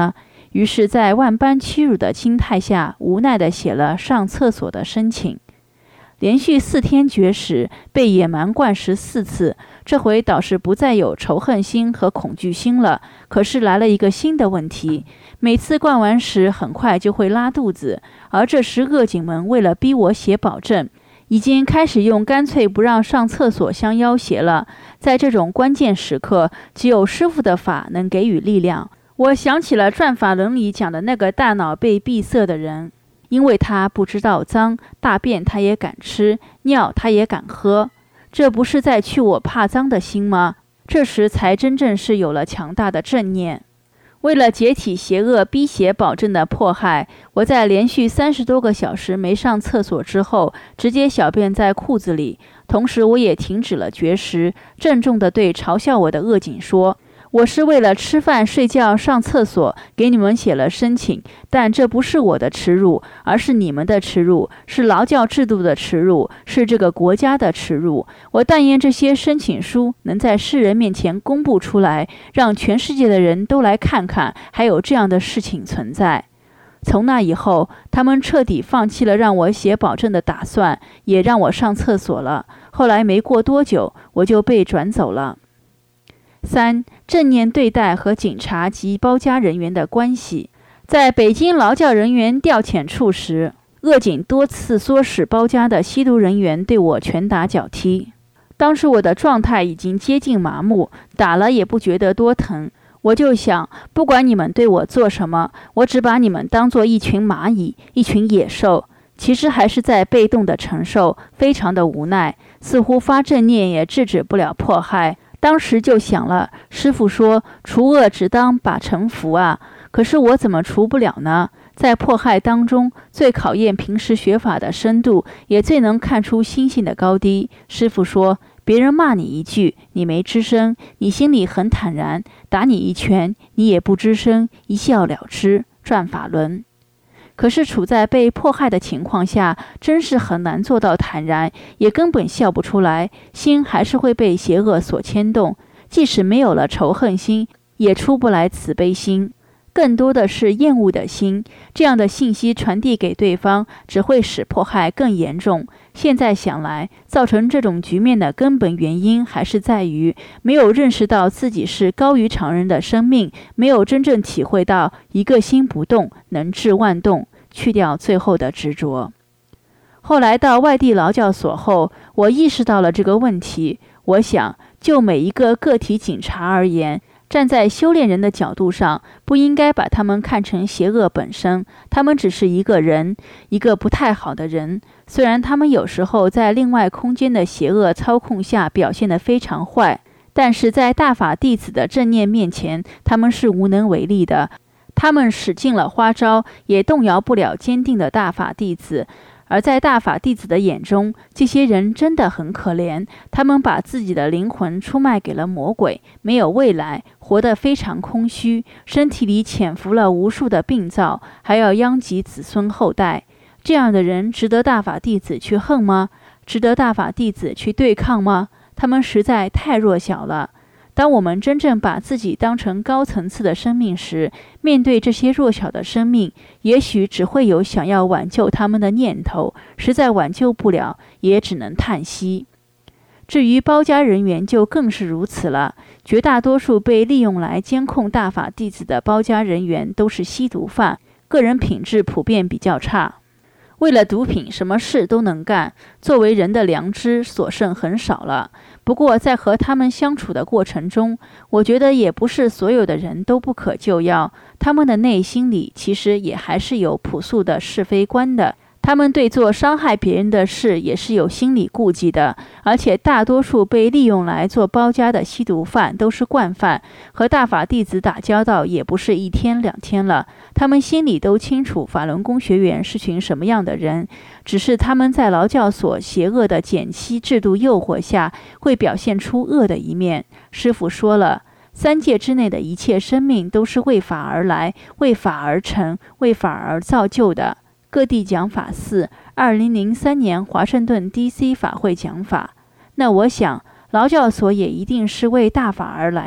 于是在万般屈辱的心态下，无奈地写了上厕所的申请。连续四天绝食，被野蛮灌食四次，这回倒是不再有仇恨心和恐惧心了。可是来了一个新的问题，每次灌完食很快就会拉肚子，而这时恶警们为了逼我写保证，已经开始用干脆不让上厕所相要挟了。在这种关键时刻，只有师父的法能给予力量。我想起了转法轮里讲的那个大脑被闭塞的人，因为他不知道脏，大便他也敢吃，尿他也敢喝，这不是在去我怕脏的心吗？这时才真正是有了强大的正念。为了解体邪恶逼邪保证的迫害，我在连续三十多个小时没上厕所之后，直接小便在裤子里，同时我也停止了绝食，郑重地对嘲笑我的恶警说，我是为了吃饭、睡觉、上厕所给你们写了申请，但这不是我的耻辱，而是你们的耻辱，是劳教制度的耻辱，是这个国家的耻辱。我但愿这些申请书能在世人面前公布出来，让全世界的人都来看看，还有这样的事情存在。从那以后，他们彻底放弃了让我写保证的打算，也让我上厕所了。后来没过多久，我就被转走了。三、正念对待和警察及包夹人员的关系。在北京劳教人员调遣处时，恶警多次唆使包夹的吸毒人员对我拳打脚踢。当时我的状态已经接近麻木，打了也不觉得多疼。我就想，不管你们对我做什么，我只把你们当作一群蚂蚁，一群野兽。其实还是在被动的承受，非常的无奈，似乎发正念也制止不了迫害。当时就想了，师父说除恶只当把成服啊，可是我怎么除不了呢？在迫害当中，最考验平时学法的深度，也最能看出心性的高低。师父说，别人骂你一句，你没吱声，你心里很坦然；打你一拳，你也不吱声，一笑了之。转法轮。可是处在被迫害的情况下，真是很难做到坦然，也根本笑不出来，心还是会被邪恶所牵动。即使没有了仇恨心，也出不来慈悲心，更多的是厌恶的心。这样的信息传递给对方，只会使迫害更严重。现在想来，造成这种局面的根本原因还是在于没有认识到自己是高于常人的生命，没有真正体会到一个心不动能治万动，去掉最后的执着。后来到外地劳教所后，我意识到了这个问题。我想，就每一个个体警察而言，站在修炼人的角度上，不应该把他们看成邪恶本身，他们只是一个人，一个不太好的人。虽然他们有时候在另外空间的邪恶操控下表现得非常坏，但是在大法弟子的正念面前，他们是无能为力的。他们使尽了花招，也动摇不了坚定的大法弟子。而在大法弟子的眼中，这些人真的很可怜，他们把自己的灵魂出卖给了魔鬼，没有未来，活得非常空虚，身体里潜伏了无数的病灶，还要殃及子孙后代。这样的人值得大法弟子去恨吗？值得大法弟子去对抗吗？他们实在太弱小了。当我们真正把自己当成高层次的生命时，面对这些弱小的生命，也许只会有想要挽救他们的念头，实在挽救不了，也只能叹息。至于包夹人员就更是如此了，绝大多数被利用来监控大法弟子的包夹人员都是吸毒犯，个人品质普遍比较差。为了毒品，什么事都能干，作为人的良知所剩很少了。不过在和他们相处的过程中，我觉得也不是所有的人都不可救药，他们的内心里其实也还是有朴素的是非观的。他们对做伤害别人的事也是有心理顾忌的，而且大多数被利用来做包夹的吸毒犯都是惯犯，和大法弟子打交道也不是一天两天了，他们心里都清楚法轮功学员是群什么样的人，只是他们在劳教所邪恶的减期制度诱惑下，会表现出恶的一面。师父说了，三界之内的一切生命都是为法而来，为法而成，为法而造就的。各地讲法寺，二零零三年华盛顿 D C 法会讲法。那我想，劳教所也一定是为大法而来，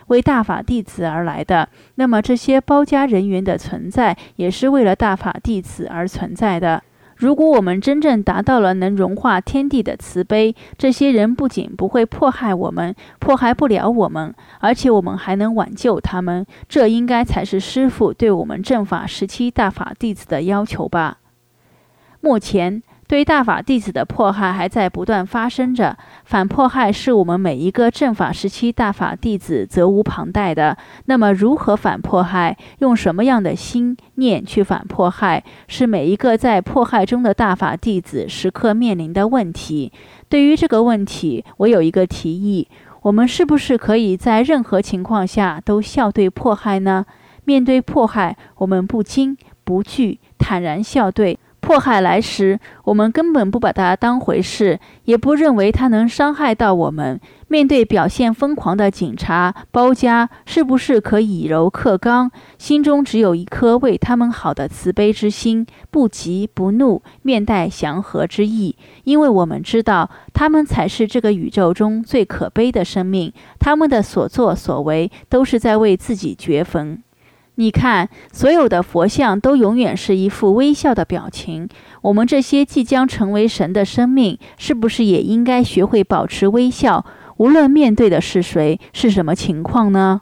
为大法弟子而来的，那么这些包家人员的存在也是为了大法弟子而存在的。如果我们真正达到了能融化天地的慈悲，这些人不仅不会迫害我们，迫害不了我们，而且我们还能挽救他们，这应该才是师父对我们正法时期大法弟子的要求吧。目前对大法弟子的迫害还在不断发生着，反迫害是我们每一个正法时期大法弟子责无旁贷的。那么如何反迫害，用什么样的心念去反迫害，是每一个在迫害中的大法弟子时刻面临的问题。对于这个问题，我有一个提议，我们是不是可以在任何情况下都笑对迫害呢？面对迫害，我们不惊不惧，坦然笑对。迫害来时，我们根本不把它当回事，也不认为它能伤害到我们。面对表现疯狂的警察、包家，是不是可以以柔克刚，心中只有一颗为他们好的慈悲之心，不急不怒，面带祥和之意？因为我们知道，他们才是这个宇宙中最可悲的生命，他们的所作所为都是在为自己掘坟。你看，所有的佛像都永远是一副微笑的表情。我们这些即将成为神的生命，是不是也应该学会保持微笑，无论面对的是谁，是什么情况呢？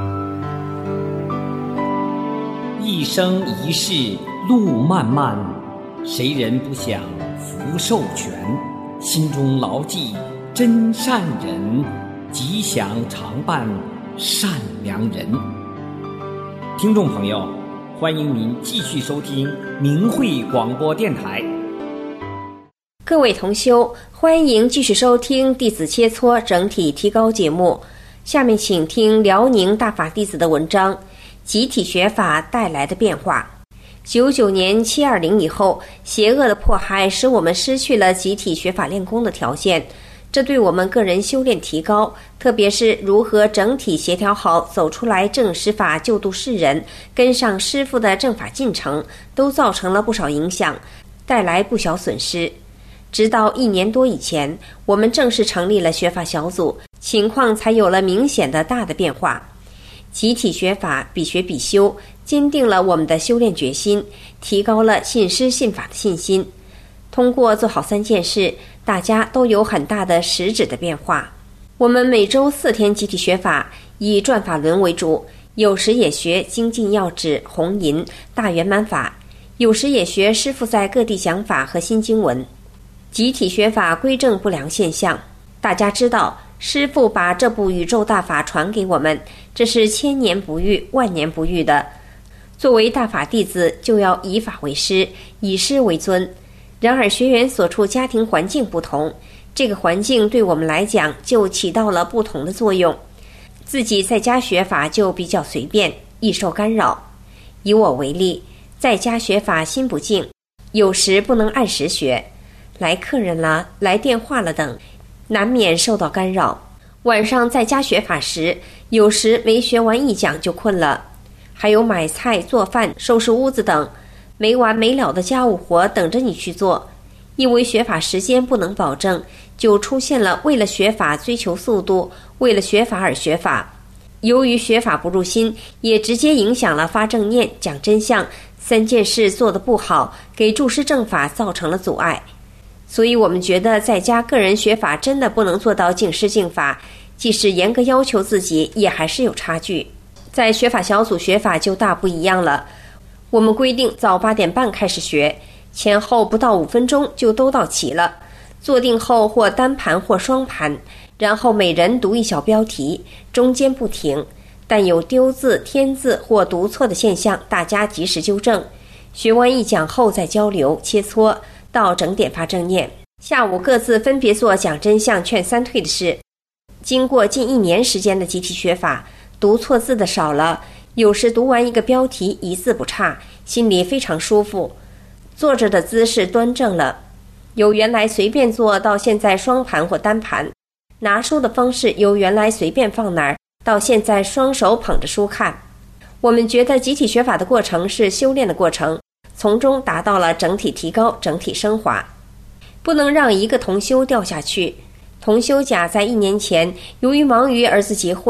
一生一世路漫漫，谁人不想福寿全？心中牢记真善人，吉祥常伴善良人。听众朋友，欢迎您继续收听明慧广播电台。
各位同修，欢迎继续收听弟子切磋整体提高节目。下面请听辽宁大法弟子的文章《集体学法带来的变化》。九九年七二零以后，邪恶的迫害使我们失去了集体学法练功的条件，这对我们个人修炼提高，特别是如何整体协调好走出来正实法救度世人，跟上师父的正法进程，都造成了不少影响，带来不小损失。直到一年多以前，我们正式成立了学法小组，情况才有了明显的大的变化。集体学法比学比修，坚定了我们的修炼决心，提高了信师信法的信心。通过做好三件事，大家都有很大的实质的变化。我们每周四天集体学法，以转法轮为主，有时也学精进要旨、红银、大圆满法，有时也学师父在各地讲法和新经文。集体学法规正不良现象，大家知道，师父把这部宇宙大法传给我们，这是千年不遇、万年不遇的。作为大法弟子，就要以法为师，以师为尊。然而学员所处家庭环境不同，这个环境对我们来讲就起到了不同的作用。自己在家学法就比较随便，易受干扰。以我为例，在家学法心不静，有时不能按时学，来客人了，来电话了等，难免受到干扰。晚上在家学法时，有时没学完一讲就困了，还有买菜、做饭、收拾屋子等没完没了的家务活等着你去做。因为学法时间不能保证，就出现了为了学法追求速度，为了学法而学法。由于学法不入心，也直接影响了发正念、讲真相三件事做得不好，给助师正法造成了阻碍。所以我们觉得在家个人学法真的不能做到敬师敬法，即使严格要求自己，也还是有差距。在学法小组学法就大不一样了，我们规定早八点半开始学，前后不到五分钟就都到齐了。坐定后或单盘或双盘，然后每人读一小标题，中间不停，但有丢字、添字或读错的现象，大家及时纠正。学完一讲后再交流切磋，到整点发正念。下午各自分别做讲真相、劝三退的事。经过近一年时间的集体学法，读错字的少了，有时读完一个标题一字不差，心里非常舒服。坐着的姿势端正了，由原来随便坐到现在双盘或单盘，拿书的方式由原来随便放哪儿到现在双手捧着书看。我们觉得集体学法的过程是修炼的过程，从中达到了整体提高、整体升华。不能让一个同修掉下去。同修甲在一年前由于忙于儿子结婚，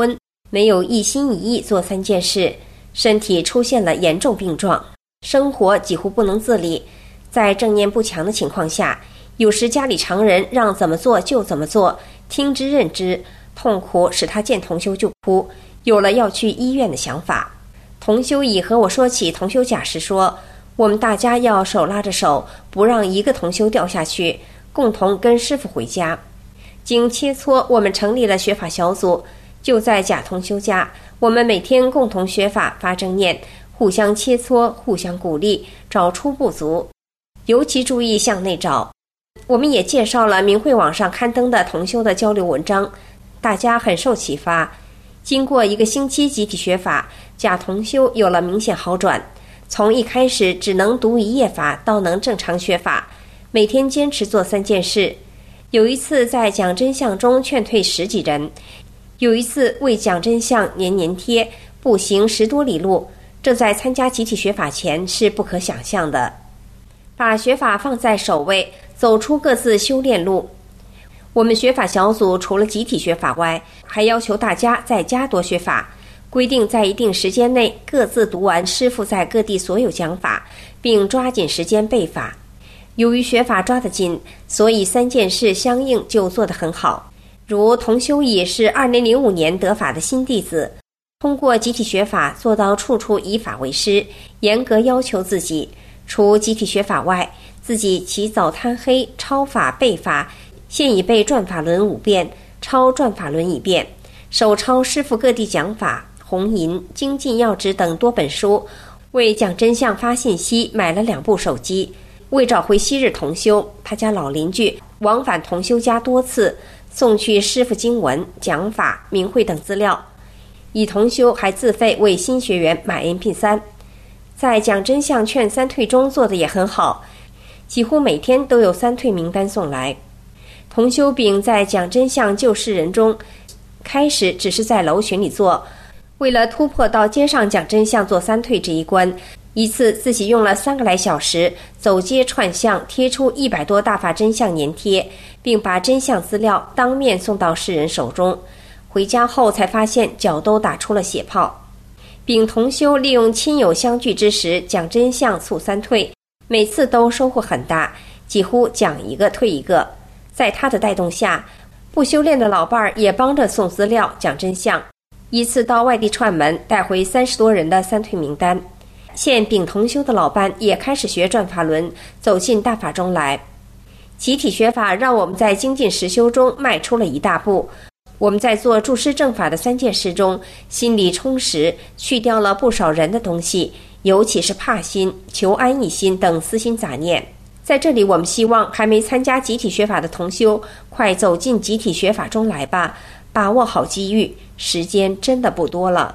没有一心一意做三件事，身体出现了严重病状，生活几乎不能自理。在正念不强的情况下，有时家里常人让怎么做就怎么做，听之任之，痛苦使他见同修就哭，有了要去医院的想法。同修乙和我说起同修甲时说，我们大家要手拉着手，不让一个同修掉下去，共同跟师父回家。经切磋，我们成立了学法小组，就在甲同修家，我们每天共同学法发正念，互相切磋，互相鼓励，找出不足，尤其注意向内找。我们也介绍了明慧网上刊登的同修的交流文章，大家很受启发。经过一个星期集体学法，甲同修有了明显好转，从一开始只能读一页法到能正常学法，每天坚持做三件事。有一次在讲真相中劝退十几人，有一次为讲真相粘粘贴，步行十多里路，这在参加集体学法前是不可想象的。把学法放在首位，走出各自修炼路。我们学法小组除了集体学法外，还要求大家在家多学法，规定在一定时间内各自读完师父在各地所有讲法，并抓紧时间背法。由于学法抓得紧，所以三件事相应就做得很好。如同修乙是二零零五年得法的新弟子，通过集体学法做到处处以法为师，严格要求自己。除集体学法外，自己起早贪黑抄法背法，现已背转法轮五遍，抄转法轮一遍，手抄师父各地讲法、红银、精进要旨等多本书，为讲真相发信息买了两部手机。为找回昔日同修，他家老邻居往返同修家多次，送去师父经文、讲法、明慧等资料。乙同修还自费为新学员买 M P 三， 在讲真相劝三退中做得也很好，几乎每天都有三退名单送来。同修丙在讲真相救世人中，开始只是在楼群里做，为了突破到街上讲真相做三退这一关，一次自己用了三个来小时，走街串巷贴出一百多大法真相粘贴，并把真相资料当面送到世人手中。回家后才发现脚都打出了血泡。丙同修利用亲友相聚之时讲真相促三退，每次都收获很大，几乎讲一个退一个。在他的带动下，不修炼的老伴儿也帮着送资料讲真相，一次到外地串门带回三十多人的三退名单。现丙同修的老伴也开始学转法轮，走进大法中来。集体学法让我们在精进实修中迈出了一大步。我们在做助师正法的三件事中，心理充实，去掉了不少人的东西，尤其是怕心、求安逸心等私心杂念。在这里，我们希望还没参加集体学法的同修，快走进集体学法中来吧，把握好机遇，时间真的不多了。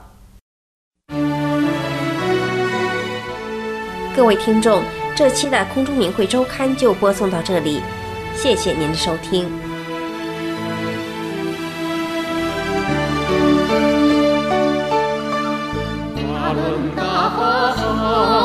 各位听众，这期的空中明慧周刊就播送到这里，谢谢您的收听。
法轮大法好。